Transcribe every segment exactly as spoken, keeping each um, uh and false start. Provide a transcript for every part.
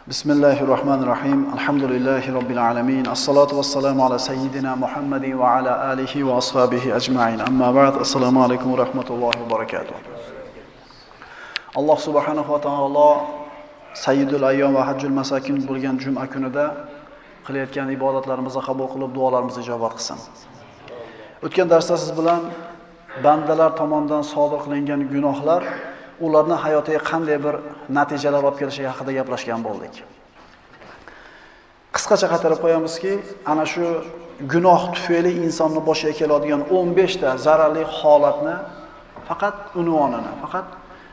Bismillahirrahmanirrahim. Alhamdulillahi Rabbil alamin. As-salatu was-salamu ala sayyidina Muhammadin wa ala alihi wa ashabihi ajma'in. Amma ba'd. Assalomu alaykum va rahmatullohi va barakatuh. Alloh subhanahu va taolo Sayyidul ayyom va hajjul masakin bo'lgan juma kunida qilayotgan ibodatlarimizni qabul qilib, duolarimizni ijobat qilsin. O'tgan darsda siz bilan bandalar tomonidan sodir qilingan gunohlar ularning hayotiga qanday bir natijalar olib kelishi haqida gaplashgan bo'ldik. Qisqacha qaytarib qo'yamizki, ana shu gunoh tufayli insonning boshiga keladigan o'n besh ta zararli holatni faqat unvonini, faqat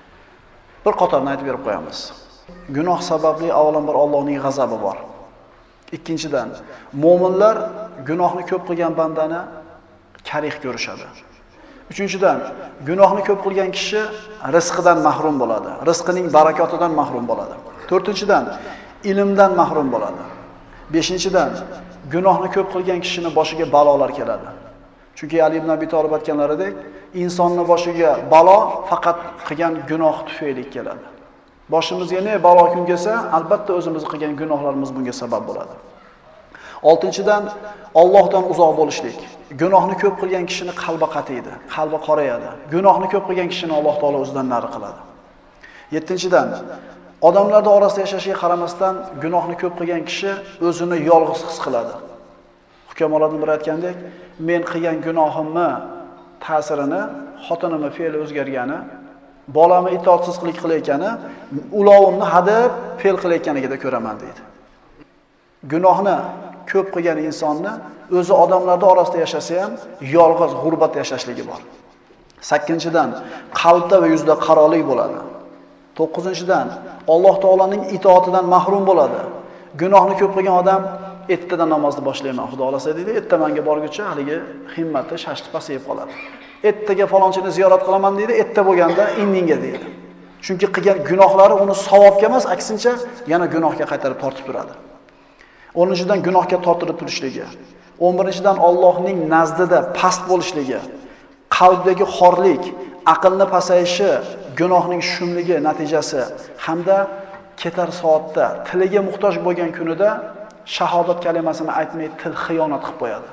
bir qatorni aytib berib qo'yamiz. Gunoh sababli avvalambor Allohning g'azabi bor. Ikkinchidan, mu'minlar gunohni ko'p qilgan bandani karih ko'rishadi. Uchinchidan, gunohni ko'p qilgan kishi rizqidan mahrum bo'ladi. Rizqining barakotidan mahrum bo'ladi. To'rtinchidan, ilmdan mahrum bo'ladi. Beshinchidan, gunohni ko'p qilgan kishining boshiga balolar keladi. Chunki Ali ibn Abi Talib aytganlaridek, insonning boshiga balo faqat qilgan gunoh tufayli keladi. Boshimizga ne balo kun kelsa, albatta o'zimiz qilgan gunohlarimiz bunga sabab bo'ladi. Oltinchidan, Allohdan uzoq bo'lishlik. Gunohni ko'p qilgan kishining qalbi qatiydi, qalbi qorayadi. Gunohni ko'p qilgan kishini Alloh taolo o'zidan nari qiladi. Yettinchidan, odamlar orasida yashashiga qaramasdan gunohni ko'p qilgan kishi o'zini yolg'iz his qiladi. Hukamolarning biri aytgandek, men qilgan gunohimni ta'sirini, xotinimning fe'li o'zgargani, bolamni itoatsizlik qilayotgani, ulovimni hadab fe'l qilayotganligida ko'raman deydi. Gunohni ko'p qilgan insonni o'zi odamlarda orasida yashasa ham yolg'iz, g'urbatda yashashligi bor. sakkizinchidan, qalbda va yuzda qarolik bo'ladi. to'qqizinchidan, Alloh taolaning itoatidan mahrum bo'ladi. Gunohni ko'p qilgan odam ertadan namozni boshlayman, Xudo xolasa deydi, ertamanga borguncha haligi himmati shashti pasayib qoladi. Ertaga falonchini ziyorat qilaman deydi, erta bo'lganda indinga deydi. Chunki qilgan gunohlari uni savobga emas, aksincha yana gunohga qaytarib tortib turadi. o'ninchidan gunohga tortilib turishligi. o'n birinchidan Allohning nazdida past bo'lishligi, qalbdagi xorlik, aqlni pasayishi, gunohning shumligi natijasi hamda ketar soatda tiliga muhtoj bo'lgan kunida shahodat kalimasini aytmay til xiyonat qilib qo'yadi.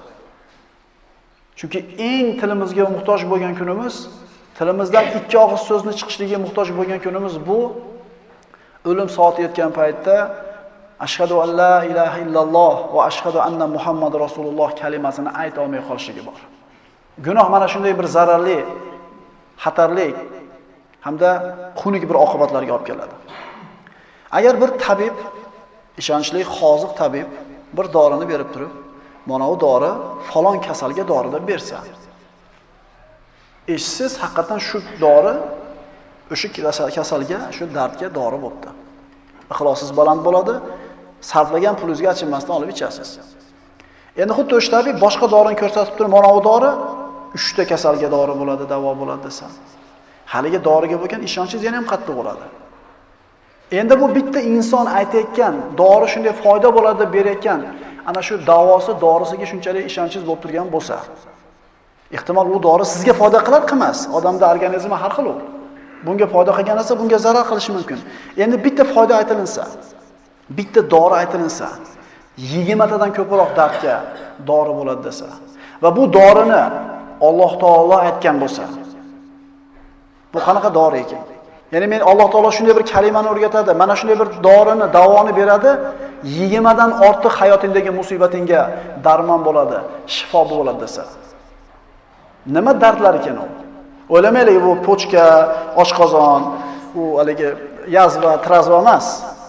Chunki eng tilimizga muhtoj bo'lgan kunimiz, tilimizdan ikki og'iz so'zni chiqishligiga muhtoj bo'lgan kunimiz bu o'lim soati yetgan paytda ashhadu an la ilaha illalloh va ashhadu anna Muhammad rasululloh kalimasini ayta olmay qolishligi bor. Gunoh mana shunday bir zararli, xatarli hamda xunuk bir oqibatlarga olib keladi. Agar bir tabib, ishonchli hoziq tabib bir dorini berib turib, mana bu dori falon kasalga dori deb bersa, eshsiz haqiqatan shu dori o'sha kasalga, shu dardga dori bo'libdi. Ixlosingiz baland bo'ladi, sarflagan pulingizga achinmasdan olib ichasiz. Endi xuddi o'sha tabib boshqa dorini ko'rsatib turib, mana bu dori uchta kasalga dori bo'ladi, davo bo'ladi desa, haligi doriga bo'lgan ishonchingiz yana ham qattiq bo'ladi. Endi bu bitta inson aytayotgan, dori shunday foyda bo'ladi deb berayotgan, ana shu davosi dorisiga shunchalik ishonchingiz bo'lib turgan bo'lsa, ehtimol u dori sizga foyda qilar qilmas. Odamda organizmi har xil u. Bunga foyda qilgan narsa bunga zarar qilishi mumkin. Endi bitta foyda aytilinsa, bitta dori aytilinsa, yigirma tadan ko'proq dardga dori bo'ladi desa va bu dorini Alloh taolo aytgan bo'lsa, bu qanaqa dori ekan? Ya'ni men Alloh taolo shunday bir kalimani o'rgatadi, mana shunday bir dorini, davoni beradi, yigirma dan ortiq hayotingdagi musibatingga darmon bo'ladi, shifo bo'ladi desa. Nima dardlar ekan u? O'ylamaylik, bu pochka, oshqozon, u haligi yazva, trazva emas.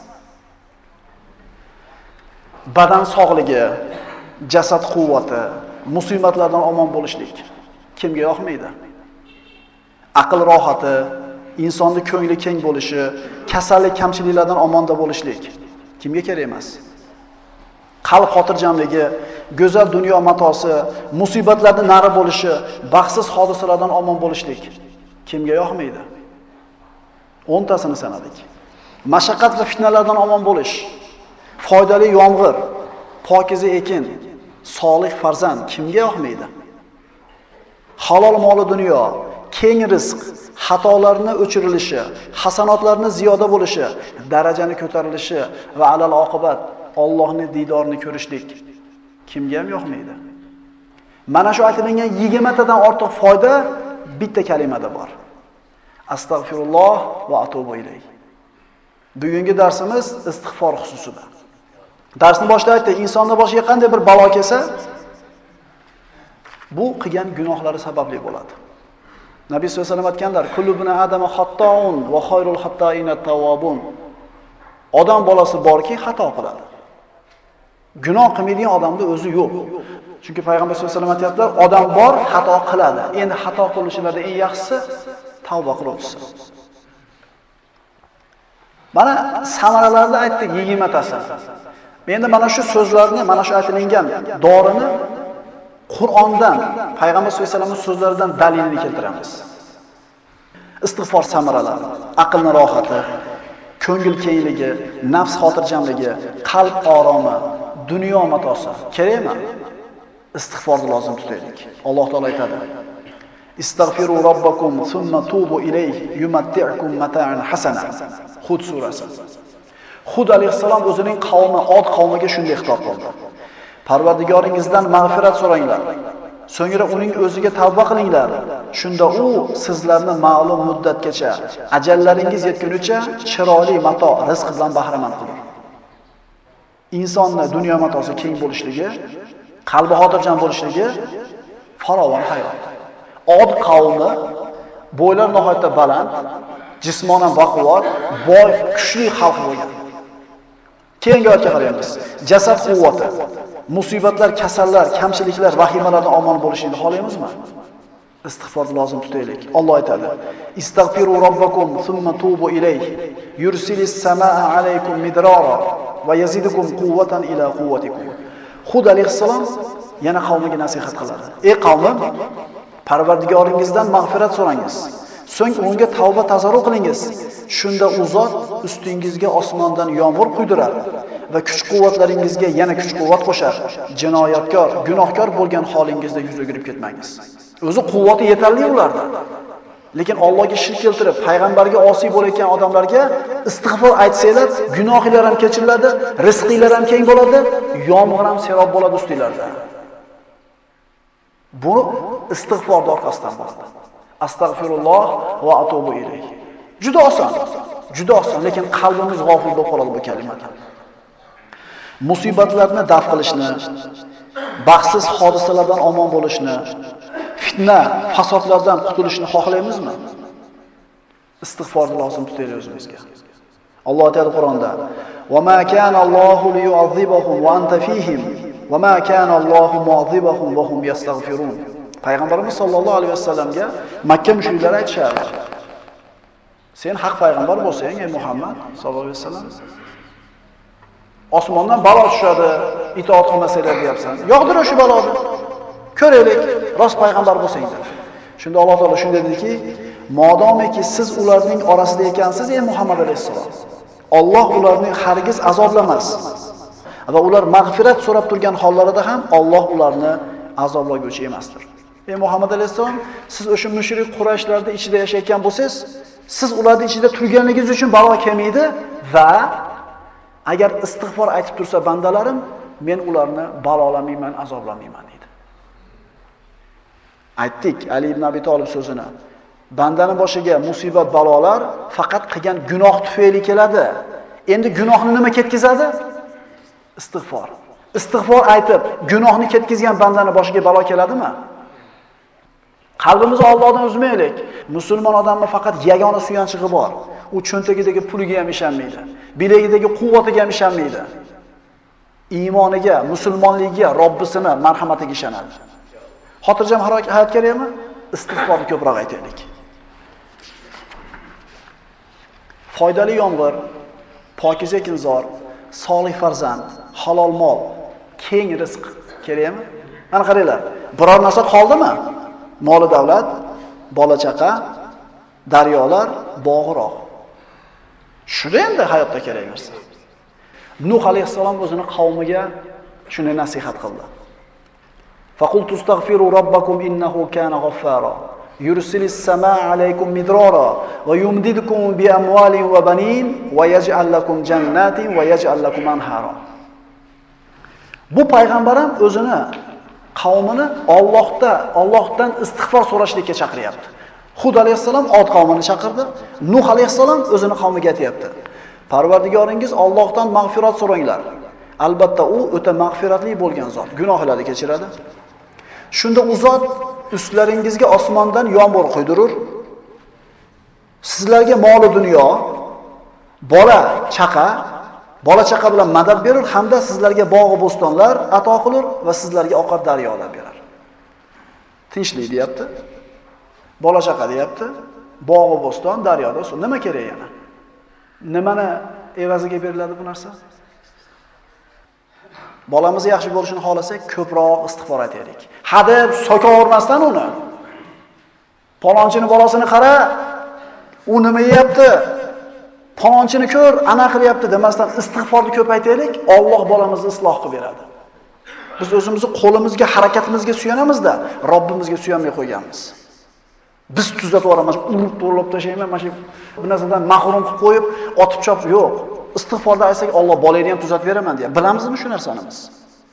Badan sog'ligi, jasad quvvati, musibatlardan omon bo'lishlik kimga yoqmaydi? Aql rohati, insonning ko'ngli keng bo'lishi, kasallik, kamchiliklardan omonda bo'lishlik kimga kerak emas? Qalb xotirjamligi, go'zal dunyo matosi, musibatlardan nari bo'lishi, baxtsiz hodisalardan omon bo'lishlik kimga yoqmaydi? o'ntasini sanadik. Mashaqqat va fitnalardan omon bo'lish, foydali yomg'ir, pokiza ekin, solih farzand kimga yoqmaydi? Halol moli dunyo, keng rizq, xatolarni o'chirilishi, hasanotlarni ziyoda bo'lishi, darajani ko'tarilishi va alal oqibat Allohning diydorini ko'rishlik kimga ham yoqmaydi? Mana shu aytilgan yigirma tadan ortiq foyda bitta kalimada bor. Astagfirulloh va atubu ilayh. Bugungi darsimiz istig'for xususida. Darsni boshida aytdik, insonning boshiga qanday bir balo kelsa, bu qilgan gunohlari sababli bo'ladi. Nabiy sollallohu alayhi vasallam aytganlar, kullu bani adama xattoun va xoyrul xattoina tawwabun. Odam bolasi borki, xato qiladi. Gunoh qilmaydigan odamning o'zi yo'q. Chunki payg'ambar sollallohu alayhi vasallam aytadilar, odam bor, xato qiladi. Endi xato qilishlarda eng yaxshisi tavba qiluvchisi. Mana samaralarni aytdik yigirma tasi. Endi mana shu so'zlarni, mana shu aytilgan dorini Qur'ondan, payg'ambar sollallohu alayhi vasallamning so'zlaridan dalilini keltiramiz. Istig'for samaralari, aqlning rohati, ko'ngil kengligi, nafs xotirjamligi, qalb oromi, dunyo matosi. Kerakmi? Istig'forni lozim tutaylik. Alloh taolo aytadi: "Istagfiru robbakum thumma tubu ilayhi yumatti'ukum mata'an hasana." Hud surasi. Hud alayhissalom o'zining qavmi, Od qavmiga shunday xitob qildi: Parvardigoringizdan mag'firat so'ranglar. So'ngra uning o'ziga tavba qilinglar. Shunda u sizlarni ma'lum muddatgacha, ajallaringiz yetgunicha chiroyli mato, rizq bilan bahramand qilar. Insonning dunyo matosi keng bo'lishligi, qalbi xotirjam bo'lishligi farovon hayot. Od qavmi bo'ylar nihoyatda baland, jismonan baquvvat, boy, kuchli xalq bo'lgan. Keyingi oyatga qaraymiz. Jasad quvvati, musibatlar, kasallar, kamchiliklar, vahimalardan omon bo'lishni xohlaymizmi? Istig'forni lozim tutaylik. Alloh aytadi: "Istagfiru robbakum thumma tubu ilayhi yursilis samaa alaykum midrara va yazidukum quwwatan ila quwwatikum." Hud alayhissalom yana qavmiga nasihat qiladi. Ey qavmim, Parvardigoringizdan mag'firat so'rangiz. So'ng unga tavba tazarru qilingiz. Shunda u zot ustingizga osmondan yomg'ir quydirar va kuch-quvvatlaringizga yana kuch-quvvat qo'shar. Jinoyatkor, gunohkor bo'lgan holingizda yuz o'girib ketmangiz. O'zi quvvati yetarli ularda. Lekin Allohga shirk keltirib, payg'ambarga osiy bo'layotgan odamlarga istig'for aytsanglar, gunohinglar ham kechiriladi, rizqinglar ham keng bo'ladi, yomg'ir ham serob bo'ladi ustinglarda. Bu istig'for orqasidan bo'ladi. Astagfirulloh va atubu ilayh. Juda oson. Juda oson, lekin qalbimiz g'ofil bo'lib qoladi bu kalimadan. Musibatlarni daf qilishni, baxtsiz hodisalardan omon bo'lishni, fitna, fasodlardan qutulishni xohlaymizmi? Istig'forni lozim tutaylik o'zimizga. Alloh aytadi Qur'onda: "Va ma kana Allohu liyu'adhibahum va anta fihim, va ma kana Allohu mu'adhibahum va hum yastaghfirun." Payg'ambarimiz sollallohu alayhi vasallamga Makka mushriklari aytishardi: "Sen haq payg'ambar bo'lsang, ey Muhammad sollallohu alayhi vasallam, osmondan balo tushadi, itoat qilmasanglar deyapsan. Yog'dir o'sha baloni. Ko'raylik, rost payg'ambar bo'lsanglar." Shunda Alloh taolo shunday dediki: "Modomiki siz ularning orasida ekansiz, ey Muhammad alayhisalom, Alloh ularni hargiz azoblamas va ular mag'firat so'rab turgan hollarida ham Alloh ularni azoblaguvchi emasdir." Ey Muhammad alayhisalom, siz o'sha mushrik Qurayshlarning ichida yashayotgan bo'lsangiz, siz ularning ichida turganligingiz uchun balo kelmaydi va agar istig'for aytib tursa bandalarim, men ularni balolamayman, azoblamayman dedi. Aytdik Ali ibn Abi Talib so'zini. Bandaning boshiga musibat, balolar faqat qilgan gunoh tufayli keladi. Endi gunohni nima ketkizadi? Istig'for. Istig'for aytib, gunohni ketkizgan bandaning boshiga balo keladimi? Qalbimizni Allohdan uzmaylik. Musulmon odamning faqat yagona suyanchig'i bor. U cho'ntagidagi puliga ham ishonmaydi. Bilagidagi quvvatiga ham ishonmaydi. Iymoniga, musulmonligiga, Robbisini marhamatiga ishonadi. Xotirjam hayot kerakmi? Istig'forni ko'proq aytaylik. Foydali yomg'ir, pokiza ekinzor, solih farzand, halol mol, keng rizq kerakmi? Mana qaranglar, biror narsa qoldimi? Moli davlat, bola chaqa, daryolar, bog'roq. Shunda endi hayotda kerak narsa. Nuh alayhissalom o'zining qavmiga shuni nasihat qildi. Faqultu astaghfiru robbakum innahu kana ghaffara Yursilis samaa alaykum midrara va yumdidukum bi amwalin va banin va yaj'al lakum jannatin va yaj'al lakum anhara. Bu payg'ambar ham o'zini qavmini Allohda, Allohdan istig'for so'rashlikka chaqiryapti. Hud alayhisalom Od qavmini chaqirdi, Nuh alayhisalom o'zini qavmiga aytayapti. Parvardigoringiz Allohdan mag'firat so'ranglar. Albatta u o'ta mag'firatli bo'lgan zot, gunohlarni kechiradi. Shunda u zot ustlaringizga osmondan yomg'ir quydirur. Sizlarga mol dunyo, bola, chaqa, bola chaqa bilan madad berur hamda sizlarga bog' bo'stonlar ato qilur va sizlarga oqar daryolar berar. Tinchlik deyapti. Bola chaqa deyapti. Bog' bo'ston, daryoda suv. Nima kerak yana? Nimani evaziga beriladi bu narsa? Bolamiz yaxshi bo'lishini xohlasak, ko'proq istig'for aytaylik. Hadeb so'kavermasdan uni. Palonchini bolasini qara, u nima yeyapti? Palonchini ko'r, ana qilyapti demasdan istig'forni ko'paytiraylik, Alloh bolamizni isloh qilib beradi. Biz o'zimizni qo'limizga, harakatimizga suyanamizda, Robbimizga suyanmay qo'yganmiz. Biz tuzatib yuboramiz, urib to'lib tashlayman, mana shu bu narsadan mahrum qilib qo'yib, otib chopib yo'q. Istig'forda aytsak, Alloh bolayni ham tuzatib beraman deya. Bilamizmi shu narsani biz?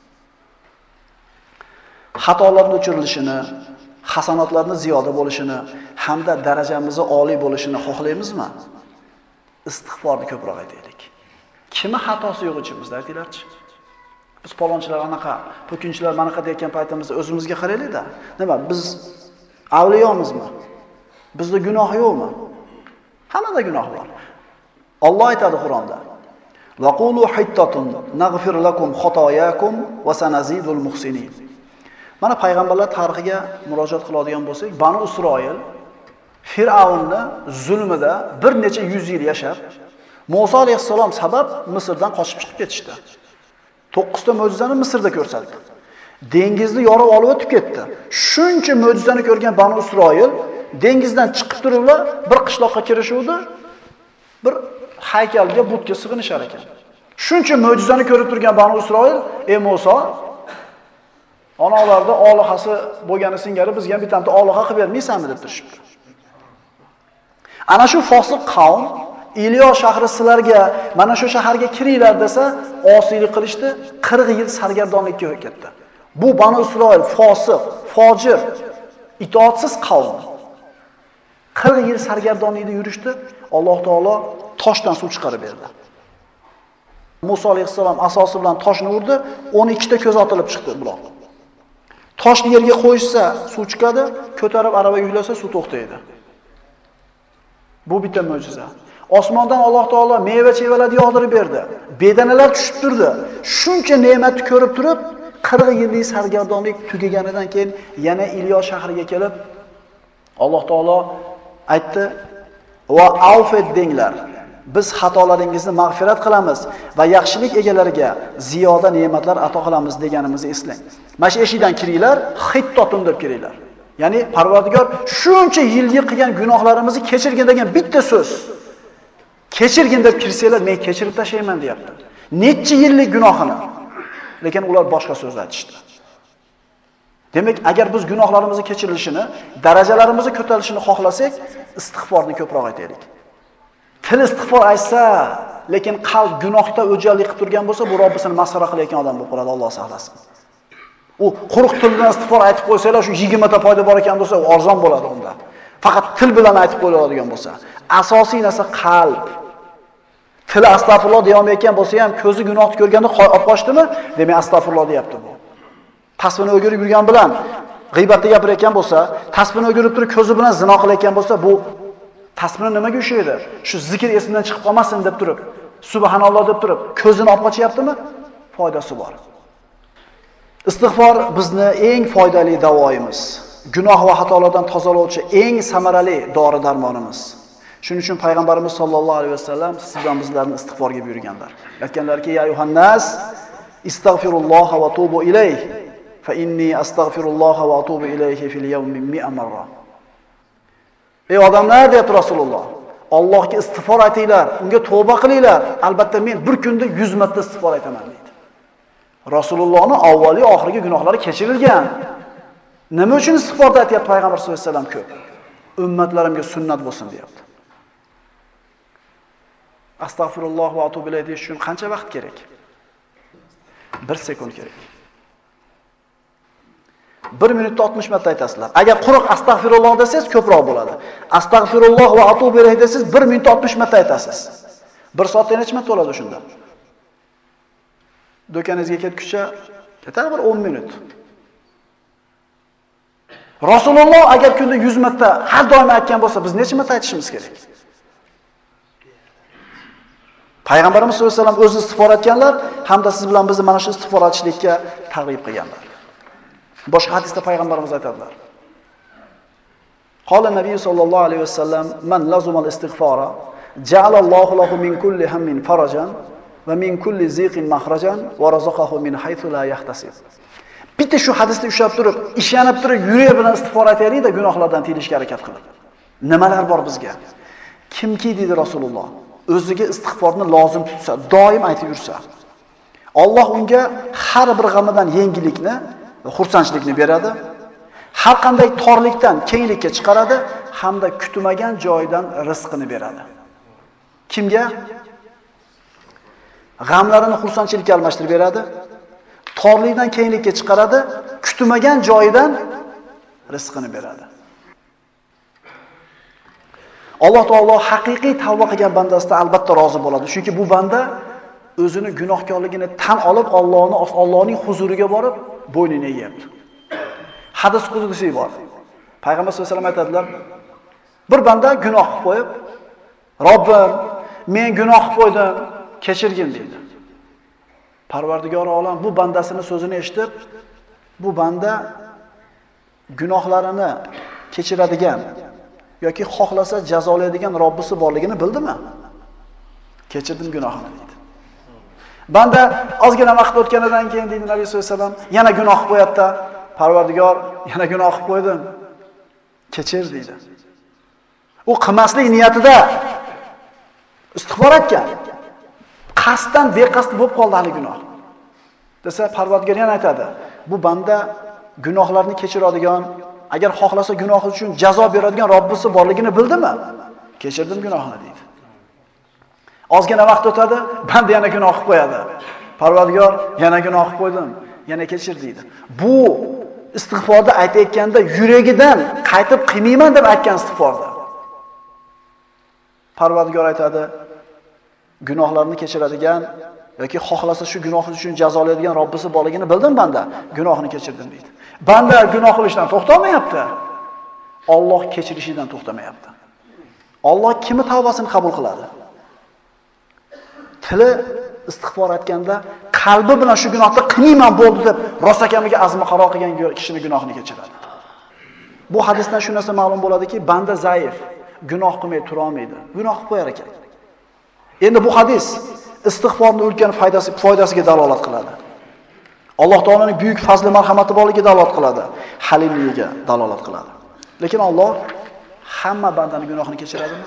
Xatolarning o'chirilishini, hasanotlarning ziyoda bo'lishini hamda darajamizni oliy bo'lishini xohlaymizmi? Istig'forni ko'proq aytaylik. Kimi xatosi yo'q ichimizda aytinglarchi? Biz palonchilar anaqa, po'kinchilar manaqa deyotgan paytimizda o'zimizga qaraylik-da. Nima, biz avliyomizmi? Bizda gunoh yo'qmi? Hammada gunoh bor. Alloh aytadi Qur'onda: "Va qulu hittatun naghfir lakum khotoyakum va sanazidul muhsinin." Mana payg'ambarlar tarixiga murojaat qiladigan bo'lsak, Banu Isroil Fir'avnni zulmida bir necha yuz yil yashab, Musa alayhisalom sabab Misrdan qochib chiqib ketishdi. to'qqiz ta mo'jizani Misrda ko'rsatdi. Dengizni yorib olib o'tib ketdi. Shuncha mo'jizani ko'rgan Banu Isroil dengizdan chiqib turiblar, bir qishloqqa kirishuvdi, bir haykalga, butga sig'inishar ekan. Shuncha mo'jizani ko'rib turgan Banu Isroil, "Ey Musa, onalarda olihasi bo'lgani singari bizga ham bitta oliha qilib bermaysanmi?" deb turishibdi. Ana shu fosiq qavm Iliyo shahri sizlarga mana shu shaharga kiringlar desa, osiylik qilishdi, qirq yil sargardonlikka ketdi. Bu Banu Isroil fosiq, fojir, itoatsiz qavm. qirq yil sargardonlikda yurishdi, Alloh taolo toshdan suv chiqarib berdi. Musa alayhisalom asosi bilan toshni urdi, o'n ikkita ko'z otilib chiqdi buloq. Toshni yerga qo'yishsa suv chiqadi, ko'tarib aravaga yuklasa suv to'xtaydi. Bu bitta mo'jiza. Osmondan Alloh taolo meva-chevalarni yog'dirib berdi. Bedanalar tushib turdi. Shuncha ne'matni ko'rib turib, qirq yillik sargardonlik tugaganidan keyin yana Iliyo shahriga kelib, Alloh taolo aytdi: "Va avfet denglar. Biz xatolaringizni mag'firat qilamiz va yaxshilik egalariga ziyoda ne'matlar ato qilamiz" deganimizni eslang. Mana shu eshikdan kiringlar, hittotun deb kiringlar. Ya'ni Parvardigor shuncha yilga qilgan gunohlarimizni kechirgin degan bitta so'z. Kechirgin deb kirsanglar, men kechirib tashlayman deyapti. Necha yillik gunohini. Lekin ular boshqa so'z aytishdi. Demak, agar biz gunohlarimizni kechirilishini, darajalarimizni ko'tarilishini xohlasak, istig'forni ko'proq aytaylik. Til istig'for aytsa, lekin qalb gunohda o'jarlik qilib turgan bo'lsa, bu Robbisini masxara qilayotgan odam bo'lib qoladi, Alloh saqlasin. U quruq til bilan istig'for aytib qo'ysalar, shu yigirma ta foyda bor ekan bo'lsa, arzon bo'ladi unda. Faqat til bilan aytib qo'yiladigan bo'lsa, asosiy narsa qalb. Til astag'firulloh deyaolmayotgan bo'lsa ham, ko'zi gunohni ko'rganda olib qochdimi? Demak, astag'firulloh deyapti bu. Tasbihni o'girib yurgan bilan g'iybatda gapirayotgan bo'lsa, tasbihni o'girib turib ko'zi bilan zino qilayotgan bo'lsa, bu tasbihni nimaga o'xshaydi? Shu zikr esimdan chiqib qolmasin deb turib, subhanalloh deb turib, ko'zini olib qochyaptimi? Foydasi bor. Istig'for bizni eng foydali davoimiz, gunoh va xatolardan tozalovchi eng samarali dori-darmonimiz. Shuning uchun payg'ambarimiz sollallohu alayhi vasallam sizdan bizlarni istig'forga buyurganlar. Aytganlarki: "Ya yuhannas, istagfirulloha va tubu ilayh, fa inni astagfirulloha va atubu ilayhi fil yawmi mi'a marra." Ey odamlar, deyapti Rasululloh, Allohga istig'for aytinglar, unga tavba qilinglar. Albatta men bir kunda yuz marta istig'for aytaman deydi. Rasulullohning avvali oxirgi gunohlari kechirilgan. Nima uchun istig'forda aytyapti payg'ambar sollallohu alayhi vasallam ko'p? ummatlarimga sunnat bo'lsin deyapti. Astagfirulloh va atubu ilayh deyish uchun qancha vaqt kerak? bir sekund kerak. bir minutda oltmish marta aytasizlar. Agar quruq astagfirulloh desangiz ko'proq bo'ladi. Astagfirulloh va atubu ilayh desangiz bir minutda oltmish marta aytasiz. bir soatda necha marta bo'ladi shunda? Do'koningizga ketguncha ketadi bir o'n minut. Rasululloh agar kunda yuz marta har doim aytgan bo'lsa, biz necha marta aytishimiz kerak? Payg'ambarimiz sollallohu alayhi vasallam o'zi istig'for etganlar, hamda siz bilan bizni mana shu istig'for etishlikka targ'ib qilganlar. Boshqa hadisda payg'ambarimiz aytadilar. Qala Nabiy sollallohu alayhi vasallam: "Man lazumal istig'fara, ja'alallohu lahu min kulli hammin farajan va min kulli ziqin makhrajan va razaqahu min haythu la yahtasib." Bitta shu hadisni ushlab turib, ishonib turib, yurak bilan istig'for aytaylik-da, gunohlardan tiyilishga harakat qilib. Nimalar bor bizga? Kimki dedi Rasululloh, o'ziga istig'forni lozim tutsa, doim aytib yursa, Alloh unga har bir g'amidan yengillikni va xursandchilikni beradi. Har qanday torlikdan kenglikka chiqaradi hamda kutmagan joydan rizqini beradi. Kimga? G'amlarini xursandchilikka almashtirib beradi. Torlikdan kenglikka chiqaradi, kutmagan joyidan rizqini beradi. Alloh taolo haqiqiy tavba qilgan bandasidan albatta rozi bo'ladi. Chunki bu banda o'zini gunohkorligini tan olib, Allohni Allohning huzuriga borib, bo'ynini egayapti. Hadis qudsi bor. Payg'ambar sollallohu alayhi vasallam aytadilar: bir banda gunoh qilib qo'yib, "Robbim, men gunoh qilib qo'ydim, kechirgin" deydi. Parvardigor olam bu bandasining so'zini eshitib, bu banda gunohlarini kechiradigan yoki xohlasa jazolaydigan Robbisi borligini bildimi? Kechirdim gunohini deydi. Banda ozgina vaqt o'tganidan keyin deydi Nabiy sollallohu alayhi vasallam, yana gunoh qilib qo'yapti. Parvardigor, yana gunoh qilib qo'ydim. Kechir deydi. U qilmaslik niyatida istig'for etgan. Qasddan beqasd bo'lib qoldi hali gunoh. Desa Parvardigor yana aytadi, bu banda gunohlarni kechiradigan, agar xohlasa gunohi uchun jazo beradigan Robbisi borligini bildimi? Kechirdim gunohini deydi. Ozgina vaqt o'tadi, banda yana gunoh qilib qo'yadi. Parvardigor, yana gunoh qilib qo'ydim, yana kechir deydi. Bu istig'forda aytayotganda yuragidan qaytib qilmayman deb aytgan istig'forda. Parvardigor aytadi, gunohlarni kechiradigan yoki xohlasa shu gunohi uchun jazolaydigan Robbisi borligini bildim banda, gunohini kechirdim deydi. Banda gunoh qilishdan to'xtamayapti. Alloh kechirishidan to'xtamayapti. Alloh kimni tavbasini qabul qiladi? Tili istig'for etganda qalbi bilan shu gunohni qilmayman bo'ldi deb rosakamiga azmi qaro qilgan kishining gunohini kechiradi. Bu hadisdan shu narsa ma'lum bo'ladiki, banda zaif, gunoh qilmay tura olmaydi. Gunoh qilib qo'yar ekan. Endi bu hadis istig'forning ulkan foydasi foydasiga dalolat qiladi. Alloh taolaning buyuk fazli marhamati borligiga dalolat qiladi. Halimligiga dalolat qiladi. Lekin Alloh hamma bandaning gunohini kechiradimi?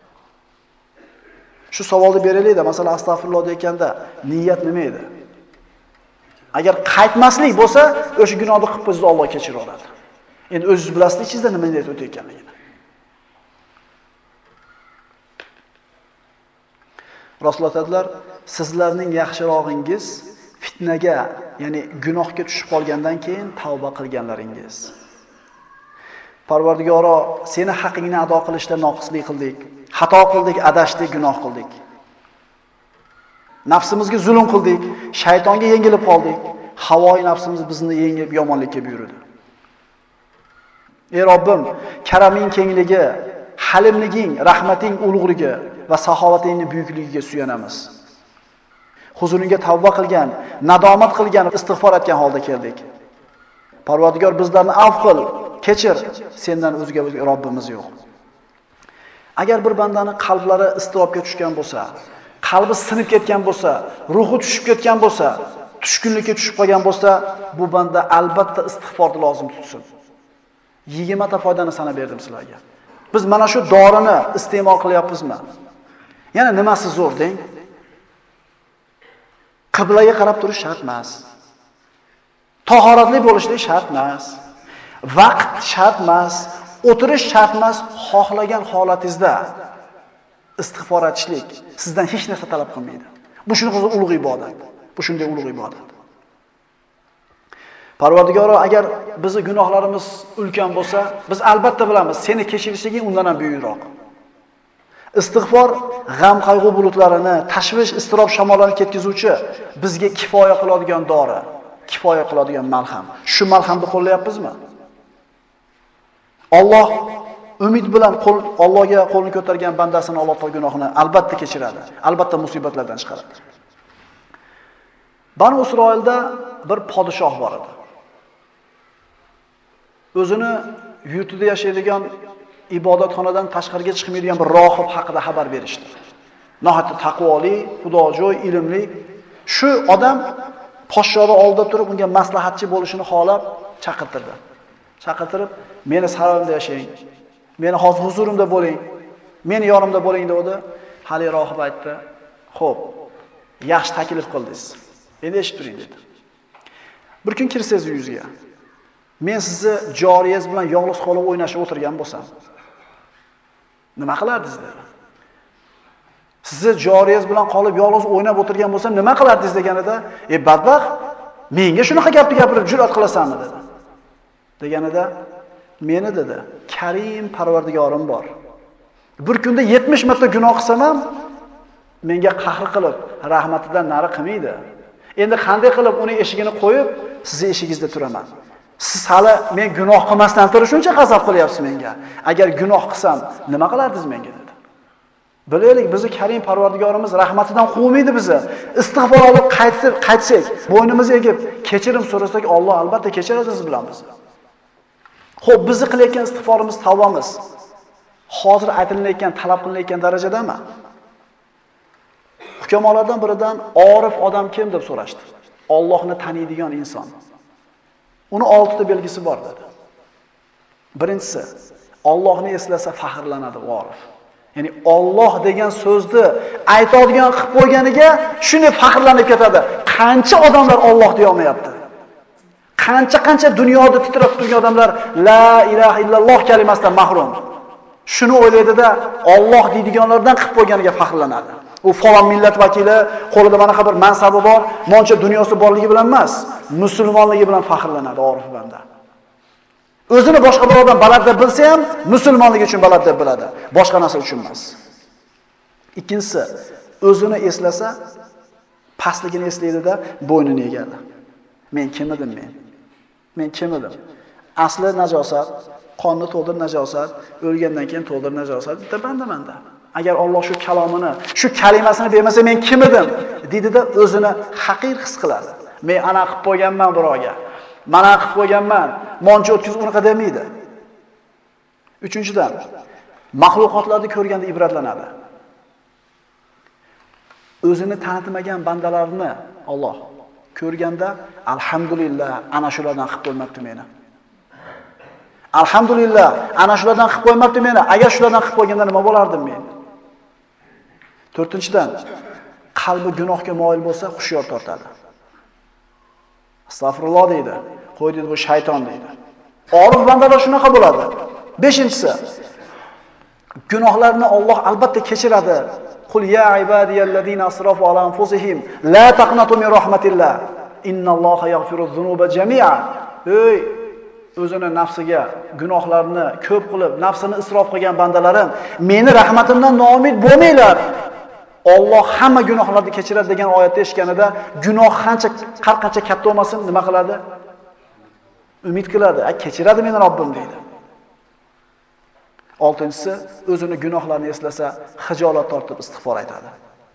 Shu savolni beraylik-da, masalan, astagfirulloh deganda niyat nima edi? Agar qaytmaslik bo'lsa, o'sha gunohni qilib qo'ysa Alloh kechira oladi. Endi o'zingiz bilasizlar ichingizda nima niyat o'tayotganligini. Rasululloh aytadilar, sizlarning yaxshirog'ingiz fitnaga, ya'ni gunohga tushib qolgandan keyin tavba qilganlaringiz. Parvardigoro, seni haqqingni ado qilishda noqislik qildik, xato qildik, adashdik, gunoh qildik. Nafsimizga zulm qildik, shaytonga yengilib qoldik. Havoyi nafsimiz bizni yengib yomonlikka buyurdi. Ey Robbim, karaming kengligi, halimliging, rahmating ulug'ligi va saxovatingning buyukligiga suyanamiz. Huzuringga tavba qilgan, nadomat qilgan, istig'for etgan holda keldik. Parvardigor, bizlarni afv qil, kechir. Sendan o'zga Robbimiz yo'q. Agar bir bandani qalblari istirobga tushgan bo'lsa, qalbi sinib ketgan bo'lsa, ruhi tushib ketgan bo'lsa, tushkunlikka tushib qolgan bo'lsa, bu banda albatta istig'forni lozim tutsin. yigirma ta foydani sanab berdim sizlarga. Biz mana shu dorini iste'mol qilyapmizmi? Yana nimasi zo'r deng? Qiblaga qarab turish shart emas. Tahoratli bo'lishlik shart emas. Vaqt shart emas. O'tirish shart emas, xohlagan holatingizda istig'for etishlik sizdan hech narsa talab qilmaydi. Bu shunday ulug' ibodat. Bu shunday ulug' ibodat. Parvardigoro agar bizning gunohlarimiz ulkan bo'lsa, biz albatta bilamiz, seni kechirishliging undan ham buyukroq. Istig'for g'am qayg'u bulutlarini, tashvish, iztirob shamollarini ketkizuvchi, bizga kifoya qiladigan dori, kifoya qiladigan malham. Shu malhamni qo'llayapmizmi? Alloh umid bilan qo'l Allohga qo'lini ko'targan bandasini Alloh taolo gunohini albatta kechiradi. Albatta musibatlardan chiqaradi. Banu Isroilda bir podshoh bor edi. O'zini yurtida yashaydigan ibodatxonadan tashqariga chiqmaydigan bir rohib haqida xabar berishdi. Nihoyatda taqvoli, xudojo'y, ilmli. Shu odam podshohning oldida turib unga maslahatchi bo'lishini xohlab chaqirtirdi. Chaqirtirib, "Meni saroyimda yashang. Meni hozir huzurimda bo'ling. Meni yonimda bo'ling" dedi. Hali rohib aytdi, "Xo'p, yaxshi taklif qildingiz. Endi eshitib turing" dedi. Bir kun kirsangiz uyingizga, men sizni joriyangiz bilan yolg'iz qolib o'ynashib o'tirgan bo'lsam, nima qilardingiz dedi. Sizni joriyangiz bilan qolib yolg'iz o'ynab o'tirgan bo'lsam, nima qilardingiz deganida, "Ey badbaxt, menga shunaqa gapni gapirib jur'at qilasanmi?" dedi. Deganida, "Meni" dedi, "Karim Parvardigorim bor. Bir kunda yetmish marta gunoh qilsam ham menga qahr qilib, rahmatidan nari qilmaydi. Endi qanday qilib uning eshigini qo'yib, sizning eshigingizda turaman? Siz hali men gunoh qilmasdan turib shuncha g'azab qilyapsiz menga. Agar gunoh qilsam, nima qilardingiz menga?" dedi. Bilaylik, bizni Karim Parvardigorimiz rahmatidan quvmaydi bizni. Istig'for olib qaytib, qaytsak, bo'ynimizni egib, kechirim so'rasak, Alloh albatta kechiradi biz bilan bizni. Xo'p, bizni qilayotgan istig'forimiz, tavbamiz hozir aytilayotgan, talab qilinayotgan darajadami? Hukamolardan biridan orif odam kim deb so'rashdi. Allohni taniydigan inson. Uni oltita belgisi bor dedi. Birinchisi, Allohni eslasa faxrlanadi orif. Ya'ni Alloh degan so'zni aytadigan qilib qo'yganiga shunday faxrlanib ketadi. Qancha odamlar Alloh deya olmayapti. Qancha-qancha dunyoda titrab turgan odamlar la ilaha illalloh kalimasidan mahrum. Shuni o'ylaydida Alloh deydiganlardan qilib qo'yganiga faxrlanadi. U falon millat vakili, qo'lida mana bir mansabi bor, moncha dunyosi borligi bilan emas, musulmonligi bilan faxrlanadi orif banda. O'zini boshqa bir odam baland deb bilsa ham, musulmonligi uchun baland deb biladi, boshqa narsa uchun emas. Ikkinchisi, o'zini eslasa, pastligini eslaydi-da, bo'ynini egadi. Men kim edim men? Men kim edim? Asli najosat, qonni to'ldir najosat, o'lgandan keyin to'ldir najosat, bitta banda-manda. Agar Alloh shu kalomini, shu kalimasini bermasa men kim edim? Dedi-da o'zini haqir his qiladi. Men ana qilib qo'yganman birovga. Mana qilib qo'yganman. Moncha o'tkazib unaqa demaydi. Uchinchidan, mahluqotlarni ko'rganda ibratlanadi. O'zini tanitmagan bandalarni Alloh ko'rganda alhamdulillah ana shulardan qilib qo'ymabdi meni. Alhamdulillah ana shulardan qilib qo'ymabdi meni. Agar shulardan qilib qo'yganda nima bo'lardim men? To'rtinchidan, qalbi gunohga moyil bo'lsa, hushyor tortadi. Astagfirulloh deydi. Qo'y deydi, bu shayton deydi. Orif bandalar shunaqa bo'ladi. Beshinchisi, gunohlarni Alloh albatta kechiradi. Qul ya ibadiyallazina asrafu ala anfusihim la taqnatu min rahmatillah. Innalloha yaghfiru-zunuba jami'a. Ey o'zini nafsiga gunohlarni ko'p qilib, nafsini isrof qilgan bandalarim, meni rahmatimdan noumid bo'lmanglar. Alloh hamma gunohlarni kechiradi degan oyatni eshitganida, gunoh qancha har qancha katta bo'lmasin, nima qiladi? Umid qiladi. A kechiradi meni Robbim deydi. Oltinchisi, o'zini gunohlarini eslasa, hijolat tortib istig'for aytadi.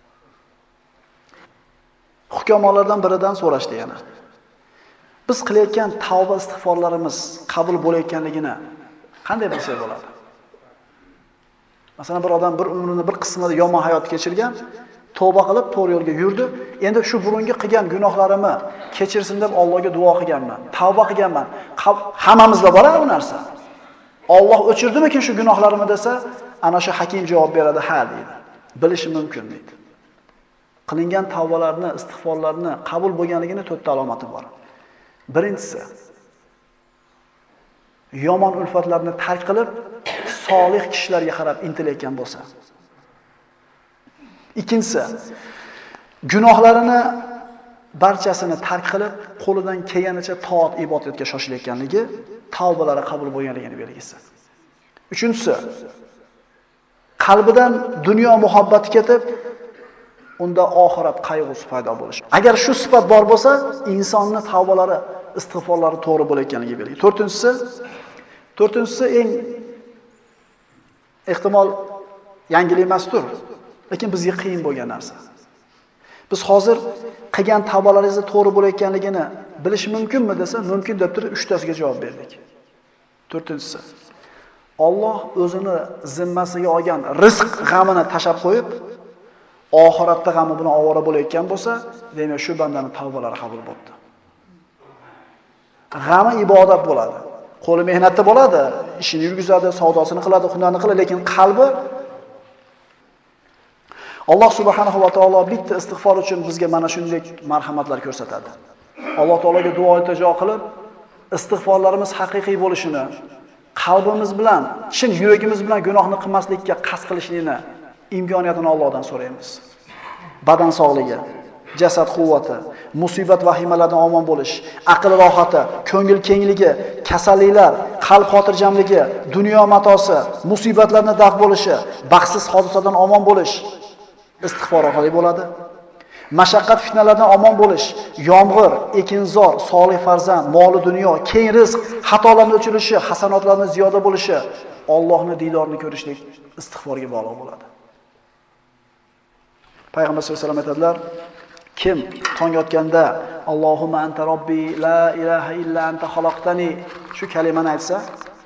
Hukamolardan biridan so'rashdi yana. Biz qilayotgan tavba istig'forlarimiz qabul bo'layotganligini qanday bilsak bo'ladi? Masalan, bir odam bir umrini bir qismida yomon hayot kechirgan, tavba qilib to'g'ri yo'lga yurdi. Endi shu burungi qilgan gunohlarimni kechirsin deb Allohga duo qilganman, tavba qilganman. Hammamizda bor bu narsa. Alloh o'chirdimikin shu gunohlarimni desa, ana shu hakim javob beradi, ha deydi. Bilishi mumkin deydi. Qilingan tavbalarni, istig'forlarni qabul bo'lganligini to'rtta alomati bor. Birinchisi, yomon ulfatlarni tark qilib, solih kishilarga qarab intilayotgan bo'lsa. Ikkinchisi, gunohlarini barchasini tark qilib, qo'lidan kelganicha toat ibodatga shoshilayotganligi, tavbalari qabul bo'lganligini belgisi. Uchinchisi, qalbidan dunyo muhabbati ketib, unda oxirat qayg'usi paydo bo'lishi. Agar shu sifat bor bo'lsa, insonning tavbalari, istig'forlari to'g'ri bo'layotganligi belgi. To'rtinchisi, to'rtinchisi eng ehtimol yangilik emasdir, lekin bizga qiyin bo'lgan narsa. Biz hozir qilgan tavbalaringizni to'g'ri bo'layotganligini bilish mumkinmi desa, mumkin deb turib uchtasiga javob berdik. To'rtinchisi, Alloh o'zini zimmasiga olgan rizq g'amini tashab qo'yib, oxiratda g'ami bilan ovora bo'layotgan bo'lsa, demak shu bandaning tavbalari qabul bo'ldi. G'ami ibodat bo'ladi. Qo'li mehnatda bo'ladi, ishini yurgizadi, savdosini qiladi, hunarni qiladi, lekin qalbi Alloh subhanahu va taolo bitta istig'for uchun bizga mana shunday marhamatlar ko'rsatadi. Alloh taologa duo iltijo qilib, istig'forlarimiz haqiqiy bo'lishini, qalbimiz bilan, chin yuragimiz bilan gunohni qilmaslikka qasd qilishlikni imkoniyatini Allohdan so'raymiz. Badan sog'ligi, jasad quvvati, musibat vahimalardan omon bo'lish, aql rohati, ko'ngil kengligi, kasalliklar, qalb xotirjamligi, dunyo matosi, musibatlardan daf bo'lishi, baxtsiz hodisadan omon bo'lish istig'for orqali bo'ladi. Mashaqqat fitnalardan omon bo'lish, yomg'ir, ekinzor, solih farzand, moli dunyo, keng rizq, xatolarning o'chirishi, hasanotlarning ziyoda bo'lishi, Allohning diydorini ko'rishlik istig'forga bog'liq bo'ladi. Payg'ambar sollallohu alayhi vasallam aytadilar, kim tong yotganda Allohumma anta robbi la ilaha illa anta xalaqtani shu kalimani aytsa,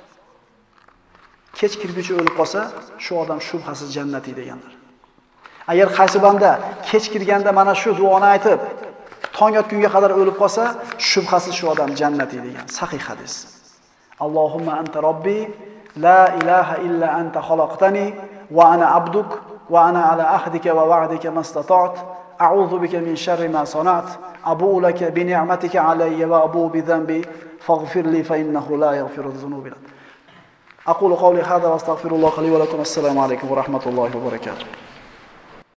kech kirguncha o'lib qolsa, shu odam shubhasiz jannatiy deganlar. Agar qaysi banda kech kirganda mana shu duoni aytib, tong yotgunga qadar o'lib qolsa, shubhasiz shu odam jannatiy degan sahih hadis. Allohumma anta robbi la ilaha illa anta xalaqtani va ana abduk va ana ala ahdika va va'dika mastata'at a'udhu bika min sharri ma sana'at abu'u laka bi ni'matika alayya va abu'u bi dhanbi faghfir li fa innahu la yaghfiru dhunuba illa anta. Aqulu qawli hadha wa astaghfirullah li wa lakum. Assalomu alaykum va rahmatullohi va barakatuh.